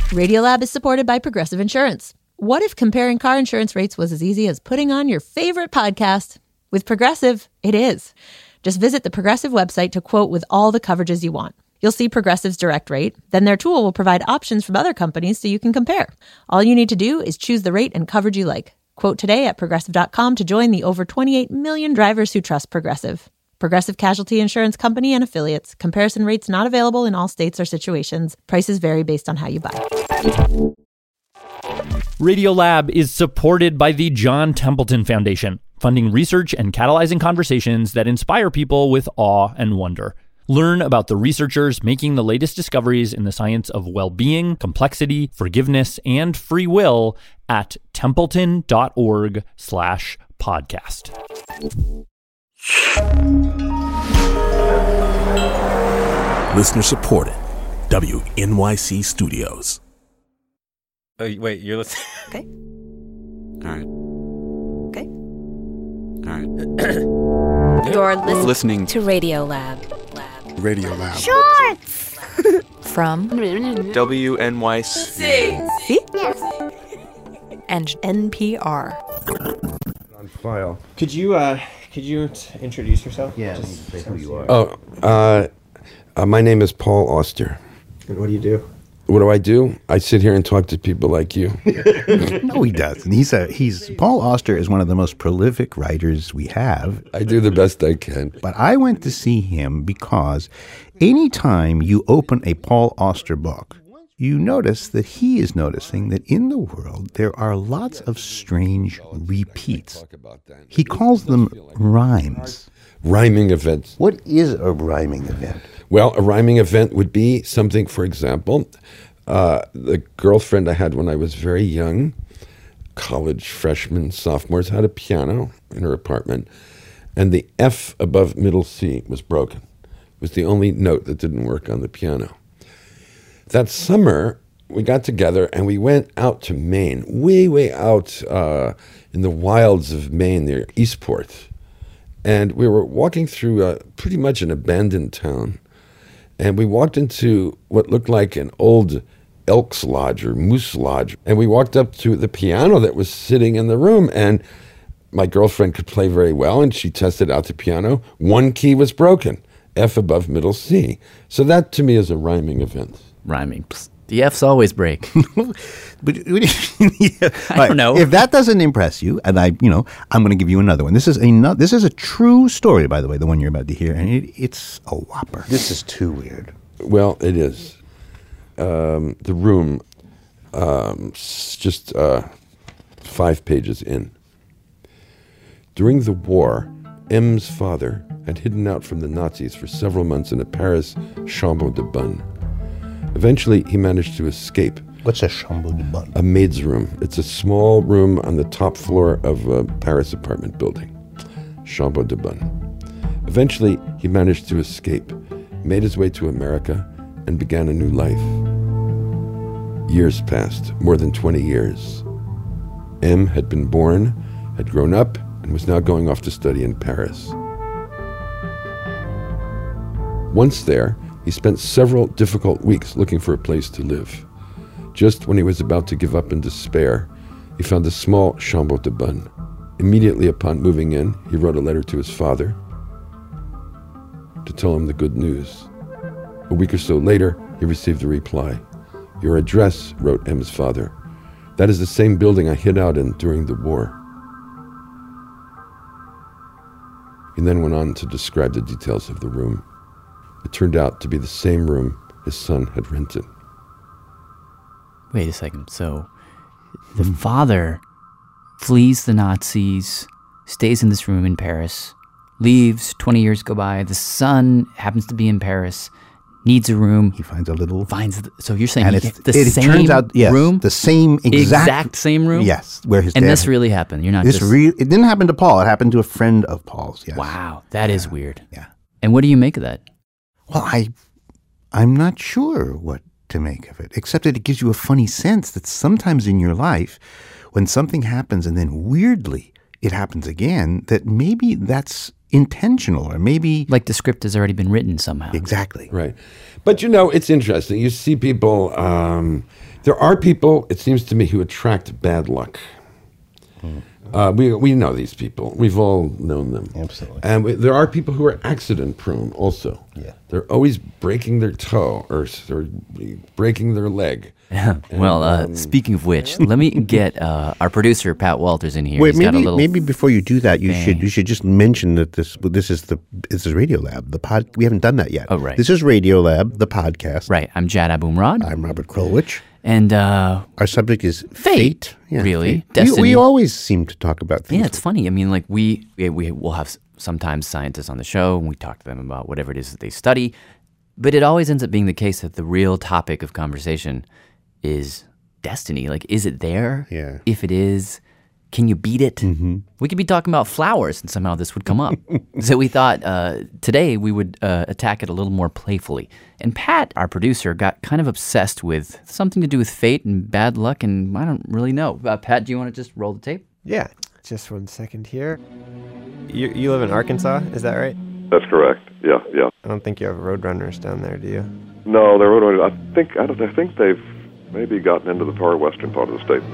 Radiolab is supported by Progressive Insurance. What if comparing car insurance rates was as easy as putting on your favorite podcast? With Progressive, it is. Just visit the Progressive website to quote with all the coverages you want. You'll see Progressive's direct rate. Then their tool will provide options from other companies so you can compare. All you need to do is choose the rate and coverage you like. Quote today at Progressive.com to join the over 28 million drivers who trust Progressive. Progressive Casualty Insurance Company and Affiliates. Comparison rates not available in all states or situations. Prices vary based on how you buy. Radiolab is supported by the John Templeton Foundation, funding research and catalyzing conversations that inspire people with awe and wonder. Learn about the researchers making the latest discoveries in the science of well-being, complexity, forgiveness, and free will at templeton.org/podcast. Listener supported. WNYC Studios. Oh, wait, you're listening? Okay. All right. Okay. All right. You're Listening to Radiolab. Radiolab. Shorts! From WNYC. See? And NPR. On file. Could you introduce yourself? Yeah, Just say who you are. My name is Paul Auster. And what do you do? What do? I sit here and talk to people like you. No, he doesn't. He's Paul Auster is one of the most prolific writers we have. I do the best I can. But I went to see him because anytime you open a Paul Auster book, you notice that he is noticing that in the world there are lots of strange repeats. He calls them rhymes. Rhyming events. What is a rhyming event? Well, a rhyming event would be something, for example, the girlfriend I had when I was very young, college freshman, sophomores, had a piano in her apartment, and the F above middle C was broken. It was the only note that didn't work on the piano. That summer, we got together and we went out to Maine, way out in the wilds of Maine near Eastport. And we were walking through pretty much an abandoned town. And we walked into what looked like an old elk's lodge or moose lodge. And we walked up to the piano that was sitting in the room. And my girlfriend could play very well, and she tested out the piano. One key was broken, F above middle C. So that, to me, is a rhyming event. Rhyming. Psst. The F's always break. But I don't know. If that doesn't impress you, and I'm going to give you another one. This is a true story, by the way, the one you're about to hear, and it's a whopper. This is too weird. Well, it is. The room, just 5 pages in. During the war, M's father had hidden out from the Nazis for several months in a Paris chambre de bonne. Eventually, he managed to escape. What's a chambre de bonne? A maid's room. It's a small room on the top floor of a Paris apartment building. Chambre de bonne. Eventually, he managed to escape, made his way to America, and began a new life. Years passed, more than 20 years. M had been born, had grown up, and was now going off to study in Paris. Once there, he spent several difficult weeks looking for a place to live. Just when he was about to give up in despair, he found a small chambre de bonne. Immediately upon moving in, he wrote a letter to his father to tell him the good news. A week or so later, he received a reply. "Your address," wrote M's father. "That is the same building I hid out in during the war." He then went on to describe the details of the room. It turned out to be the same room his son had rented. Wait a second. So the father flees the Nazis, stays in this room in Paris, leaves, 20 years go by. The son happens to be in Paris, needs a room. He finds a little... So you're saying it same turns out, yes, room? The same exact same room? Yes. Where his and dad this really happened? You're not it didn't happen to Paul. It happened to a friend of Paul's, yes. Wow. That is weird. Yeah. And what do you make of that? Well, I'm not sure what to make of it, except that it gives you a funny sense that sometimes in your life, when something happens and then weirdly it happens again, that maybe that's intentional, or maybe... Like the script has already been written somehow. Exactly. Right. But, it's interesting. You see people, There are people, it seems to me, who attract bad luck. We know these people. We've all known them. Absolutely. And there are people who are accident prone also. Yeah. They're always breaking their toe or they're breaking their leg. Well, speaking of which, let me get our producer Pat Walters in here. Wait, He's got a little maybe before you do that, you thing. should just mention that this is Radiolab, the pod. We haven't done that yet. Oh, right. This is Radiolab, the podcast. Right. I'm Jad Abumrad. I'm Robert Krulwich. And our subject is fate. Yeah, really? Fate. Destiny. We always seem to talk about things. Yeah, it's funny. I mean, like we will have sometimes scientists on the show, and we talk to them about whatever it is that they study. But it always ends up being the case that the real topic of conversation is destiny. Like, is it there? Yeah. If it is, can you beat it? Mm-hmm. We could be talking about flowers, and somehow this would come up. So we thought today we would attack it a little more playfully. And Pat, our producer, got kind of obsessed with something to do with fate and bad luck, and I don't really know. Pat, do you want to just roll the tape? Yeah, just 1 second here. You live in Arkansas, is that right? That's correct. Yeah. I don't think you have roadrunners down there, do you? No, they're roadrunners. I think they've maybe gotten into the far western part of the state.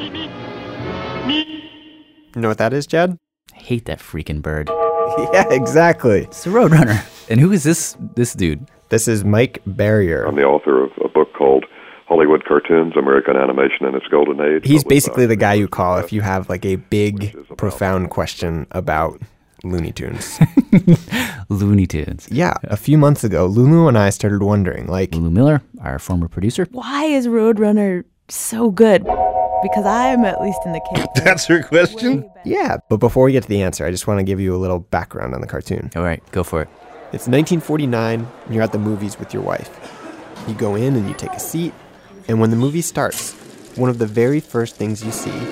You know what that is, Jad? I hate that freaking bird. Yeah, exactly. It's a roadrunner. And who is this dude? This is Mike Barrier. I'm the author of a book called Hollywood Cartoons, American Animation in its Golden Age. He's basically the guy you call if you have like a big, profound question about Looney Tunes. Looney Tunes. Yeah. A few months ago, Lulu and I started wondering, like... Lulu Miller, our former producer. Why is Roadrunner so good? Because I'm at least in the camp. That's her question? Yeah, but before we get to the answer, I just want to give you a little background on the cartoon. All right, go for it. It's 1949, and you're at the movies with your wife. You go in and you take a seat, and when the movie starts, one of the very first things you see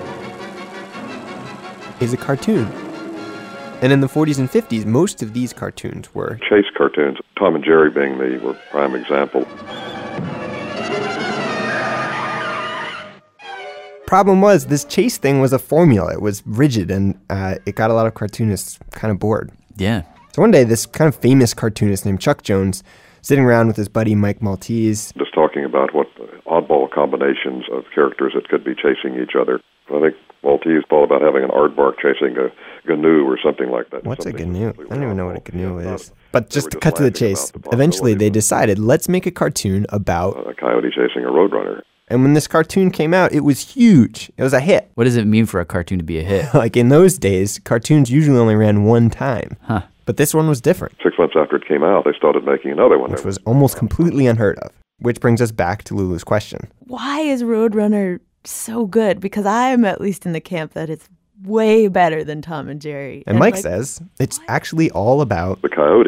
is a cartoon. And in the 40s and 50s, most of these cartoons were chase cartoons, Tom and Jerry being the prime example. Problem was, this chase thing was a formula. It was rigid, and it got a lot of cartoonists kind of bored. Yeah. So one day, this kind of famous cartoonist named Chuck Jones, sitting around with his buddy Mike Maltese. Just talking about what oddball combinations of characters that could be chasing each other. I think Maltese thought about having an aardvark chasing a GNU or something like that. What's a GNU? I don't even know what a GNU is. But just to cut to the chase, eventually they decided, let's make a cartoon about a coyote chasing a roadrunner. And when this cartoon came out, it was huge. It was a hit. What does it mean for a cartoon to be a hit? Like in those days, cartoons usually only ran one time. Huh. But this one was different. 6 months after it came out, they started making another one. Which was almost completely unheard of. Which brings us back to Lulu's question. Why is Roadrunner so good? Because I'm at least in the camp that it's way better than Tom and Jerry. And Mike says it's actually all about the coyote.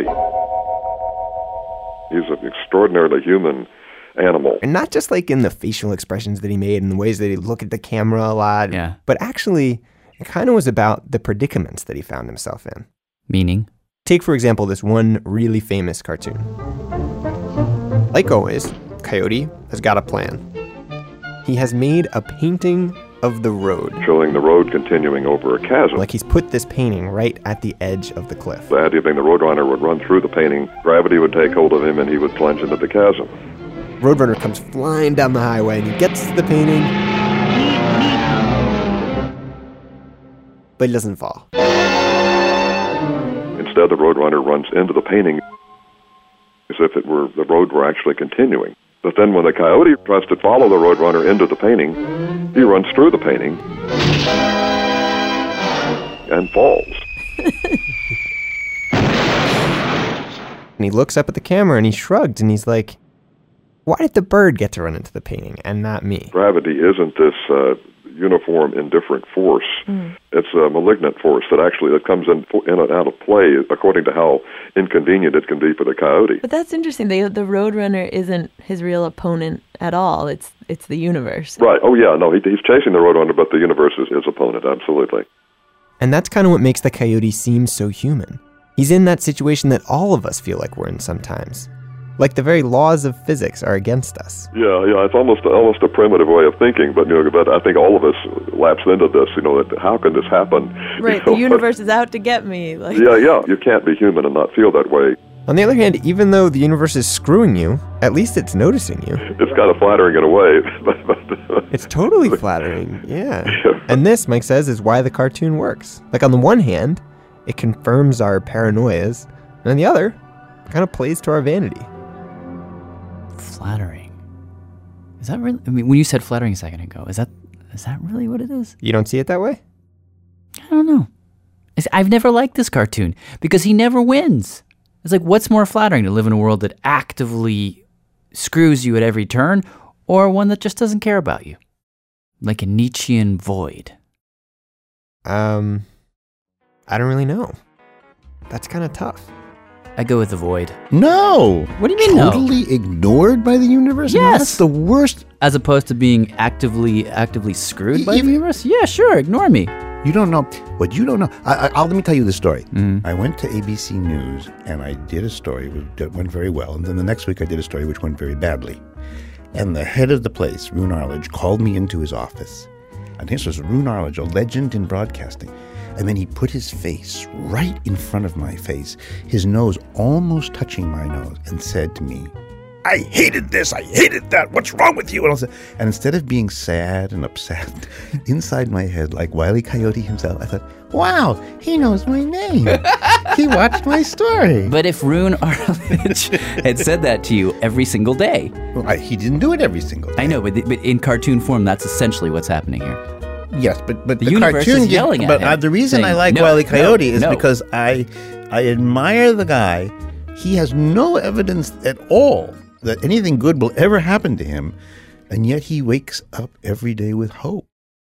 He's an extraordinarily human animal. And not just like in the facial expressions that he made and the ways that he looked at the camera a lot. Yeah. But actually, it kind of was about the predicaments that he found himself in. Meaning? Take, for example, this one really famous cartoon. Like always, Coyote has got a plan. He has made a painting of the road. Showing the road continuing over a chasm. Like he's put this painting right at the edge of the cliff. The idea being the roadrunner would run through the painting, gravity would take hold of him, and he would plunge into the chasm. Roadrunner comes flying down the highway, and he gets to the painting, but he doesn't fall. Instead, the roadrunner runs into the painting as if it were the road were actually continuing. But then when the coyote tries to follow the roadrunner into the painting, he runs through the painting and falls. And he looks up at the camera and he shrugged and he's like, why did the bird get to run into the painting and not me? Gravity isn't this uniform, indifferent force. It's a malignant force that comes in and out of play according to how inconvenient it can be for the coyote. But that's interesting. The Roadrunner isn't his real opponent at all. It's the universe. Right. Oh, yeah. No, he's chasing the Roadrunner, but the universe is his opponent. Absolutely. And that's kind of what makes the coyote seem so human. He's in that situation that all of us feel like we're in sometimes. Like the very laws of physics are against us. Yeah, it's almost a primitive way of thinking, but but I think all of us lapse into this. That how can this happen? Right, the universe is out to get me. Yeah, you can't be human and not feel that way. On the other hand, even though the universe is screwing you, at least it's noticing you. It's kind of flattering in a way. It's totally flattering, yeah. And this, Mike says, is why the cartoon works. Like, on the one hand, it confirms our paranoias, and on the other, it kind of plays to our vanity. Flattering. Is that really? I mean, when you said flattering a second ago, is that really what it is? You don't see it that way? I don't know. I've never liked this cartoon because he never wins. It's like, what's more flattering, to live in a world that actively screws you at every turn, or one that just doesn't care about you? Like a Nietzschean void. I don't really know. That's kind of tough. I go with the void. No! What do you mean totally ignored by the universe? I mean, Yes! that's the worst. As opposed to being actively screwed by the universe? Yeah, sure, ignore me. You don't know what you don't know. Let me tell you the story. I went to ABC News and I did a story that went very well. And then the next week I did a story which went very badly. And the head of the place, Roone Arledge, called me into his office. And this was Roone Arledge, a legend in broadcasting. And then he put his face right in front of my face, his nose almost touching my nose, and said to me, "I hated this, I hated that, what's wrong with you?" And instead of being sad and upset, inside my head, like Wile E. Coyote himself, I thought, wow, he knows my name. He watched my story. But if Roone Arledge had said that to you every single day. Well, he didn't do it every single day. I know, but in cartoon form, that's essentially what's happening here. Yes, but the universe cartoon is yelling at him. But the reason saying, I like no, Wile E. Coyote is no. because I admire the guy. He has no evidence at all that anything good will ever happen to him, and yet he wakes up every day with hope.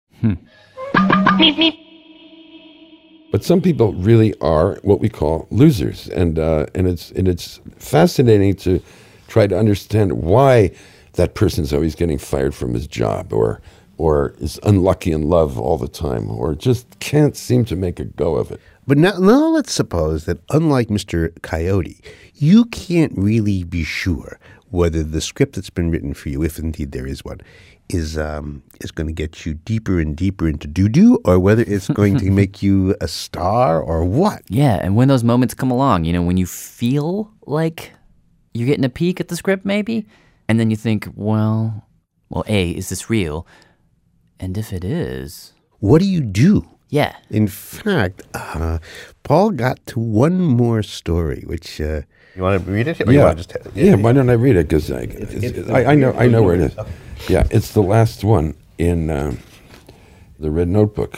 But some people really are what we call losers, and it's fascinating to try to understand why that person's always getting fired from his job, or is unlucky in love all the time, or just can't seem to make a go of it. But now let's suppose that, unlike Mr. Coyote, you can't really be sure whether the script that's been written for you, if indeed there is one, is going to get you deeper and deeper into doo-doo, or whether it's going to make you a star, or what. Yeah, and when those moments come along, when you feel like you're getting a peek at the script maybe, and then you think, well, A, is this real? And if it is... What do you do? Yeah. In fact, Paul got to one more story, which... you want to read it? Or you want to just why don't I read it? Because I know where it is. Okay. Yeah, it's the last one in the Red Notebook.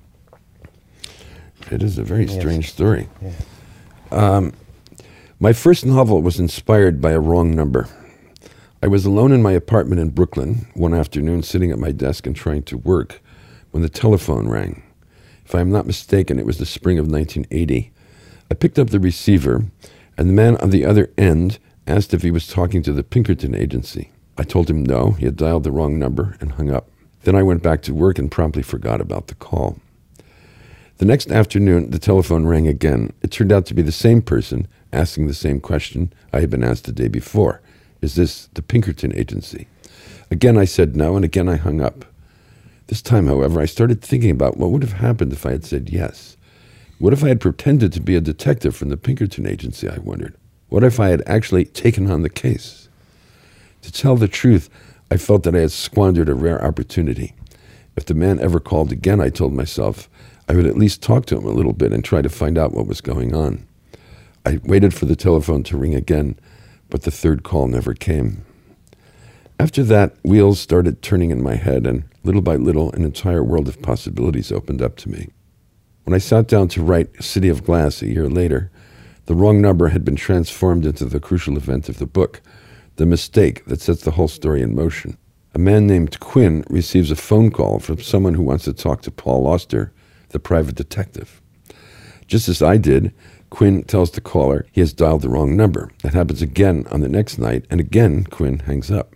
It is a very strange story. Yeah. My first novel was inspired by a wrong number. I was alone in my apartment in Brooklyn one afternoon, sitting at my desk and trying to work, when the telephone rang. If I am not mistaken, it was the spring of 1980. I picked up the receiver, and the man on the other end asked if he was talking to the Pinkerton agency. I told him no, he had dialed the wrong number, and hung up. Then I went back to work and promptly forgot about the call. The next afternoon, the telephone rang again. It turned out to be the same person asking the same question I had been asked the day before. Is this the Pinkerton agency? Again, I said no, and again I hung up. This time, however, I started thinking about what would have happened if I had said yes. What if I had pretended to be a detective from the Pinkerton agency, I wondered. What if I had actually taken on the case? To tell the truth, I felt that I had squandered a rare opportunity. If the man ever called again, I told myself, I would at least talk to him a little bit and try to find out what was going on. I waited for the telephone to ring again, but the third call never came. After that, wheels started turning in my head, and little by little, an entire world of possibilities opened up to me. When I sat down to write City of Glass a year later, the wrong number had been transformed into the crucial event of the book, the mistake that sets the whole story in motion. A man named Quinn receives a phone call from someone who wants to talk to Paul Auster, the private detective. Just as I did, Quinn tells the caller he has dialed the wrong number. That happens again on the next night, and again Quinn hangs up.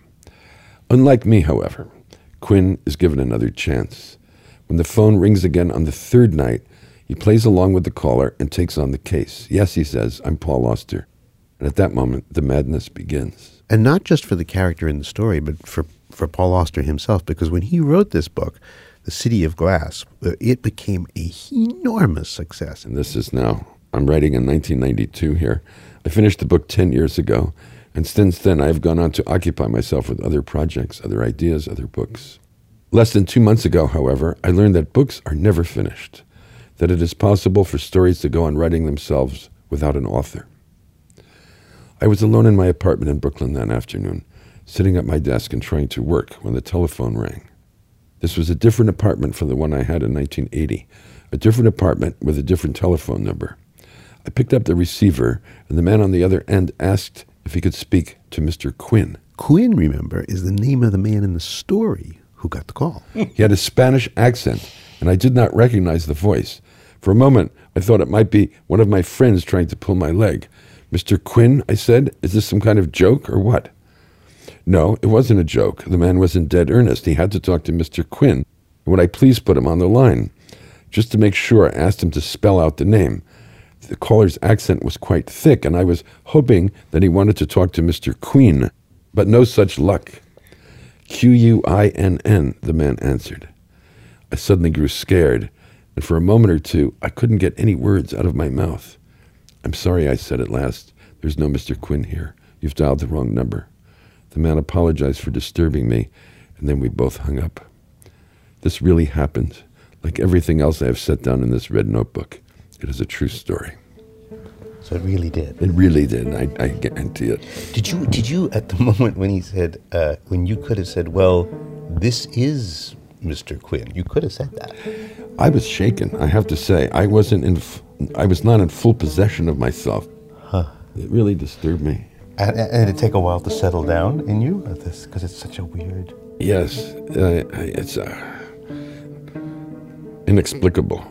Unlike me, however, Quinn is given another chance. When the phone rings again on the third night, he plays along with the caller and takes on the case. Yes, he says, I'm Paul Auster. And at that moment, the madness begins. And not just for the character in the story, but for Paul Auster himself, because when he wrote this book, The City of Glass, it became an enormous success. And this is now, I'm writing in 1992 here. I finished the book 10 years ago, and since then I have gone on to occupy myself with other projects, other ideas, other books. Less than 2 months ago, however, I learned that books are never finished, that it is possible for stories to go on writing themselves without an author. I was alone in my apartment in Brooklyn that afternoon, sitting at my desk and trying to work when the telephone rang. This was a different apartment from the one I had in 1980, a different apartment with a different telephone number. I picked up the receiver, and the man on the other end asked if he could speak to Mr. Quinn. Quinn, remember, is the name of the man in the story who got the call. He had a Spanish accent, and I did not recognize the voice. For a moment, I thought it might be one of my friends trying to pull my leg. "Mr. Quinn," I said, "is this some kind of joke or what?" No, it wasn't a joke. The man was in dead earnest. He had to talk to Mr. Quinn. Would I please put him on the line? Just to make sure, I asked him to spell out the name. The caller's accent was quite thick, and I was hoping that he wanted to talk to Mr. Queen, but no such luck. "Quinn," the man answered. I suddenly grew scared, and for a moment or two, I couldn't get any words out of my mouth. "I'm sorry," I said at last. "There's no Mr. Quinn here. You've dialed the wrong number." The man apologized for disturbing me, and then we both hung up. This really happened. Like everything else I have set down in this red notebook, it is a true story. So it really did. It really did. I guarantee it. Did you at the moment when he said, when you could have said, "Well, this is Mr. Quinn," you could have said that. I was shaken. I have to say, I was not in full possession of myself. Huh. It really disturbed me. And did it take a while to settle down in you, because it's such a weird... Yes, it's inexplicable.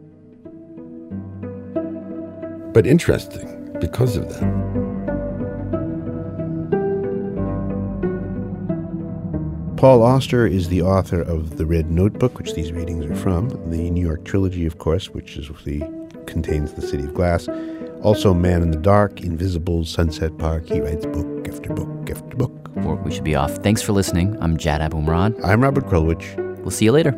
But interesting because of that. Paul Auster is the author of The Red Notebook, which these readings are from, the New York Trilogy, of course, which contains The City of Glass. Also, Man in the Dark, Invisible, Sunset Park. He writes book after book after book. We should be off. Thanks for listening. I'm Jad Abumrad. I'm Robert Krulwich. We'll see you later.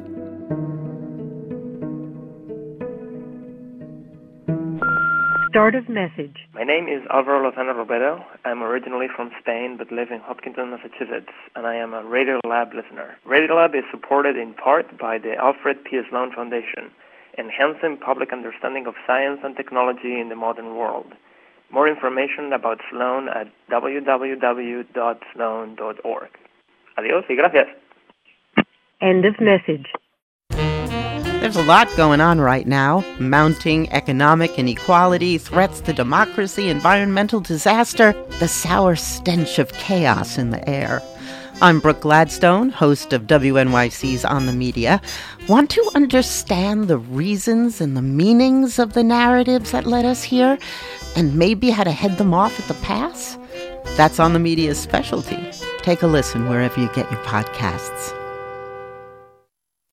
Start of message. My name is Alvaro Lozano Robredo. I'm originally from Spain but live in Hopkinton, Massachusetts, and I am a Radiolab listener. Radiolab is supported in part by the Alfred P. Sloan Foundation, enhancing public understanding of science and technology in the modern world. More information about Sloan at www.sloan.org. Adiós y gracias. End of message. There's a lot going on right now. Mounting economic inequality, threats to democracy, environmental disaster, the sour stench of chaos in the air. I'm Brooke Gladstone, host of WNYC's On the Media. Want to understand the reasons and the meanings of the narratives that led us here, and maybe how to head them off at the pass? That's On the Media's specialty. Take a listen wherever you get your podcasts.